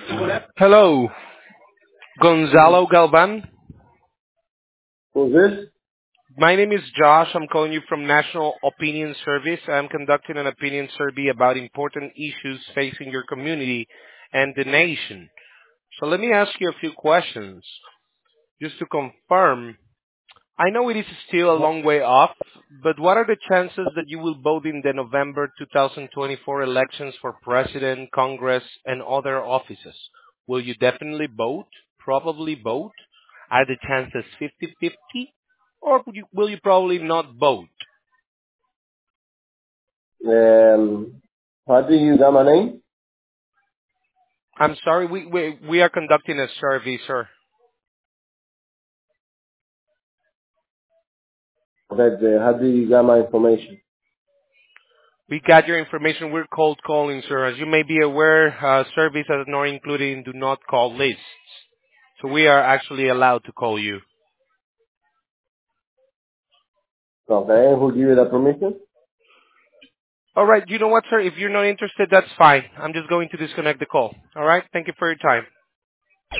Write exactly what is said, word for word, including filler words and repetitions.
Hello, Gonzalo Galvan. Who's this? My name is Josh. I'm calling you from National Opinion Service. I'm conducting an opinion survey about important issues facing your community and the nation. So let me ask you a few questions just to confirm. I know it is still a long way off, but what are the chances that you will vote in the November twenty twenty-four elections for president, Congress, and other offices? Will you definitely vote? Probably vote? Are the chances fifty-fifty? Or will you, will you probably not vote? Um, how do you got my name? I'm sorry, we, we, we are conducting a survey, sir. That uh, how do you got my information? We got your information. We're cold calling, sir. As you may be aware, uh, surveys are not included in do not call lists. So we are actually allowed to call you. Okay, and who give you the permission? All right. You know what, sir? If you're not interested, that's fine. I'm just going to disconnect the call. All right. Thank you for your time.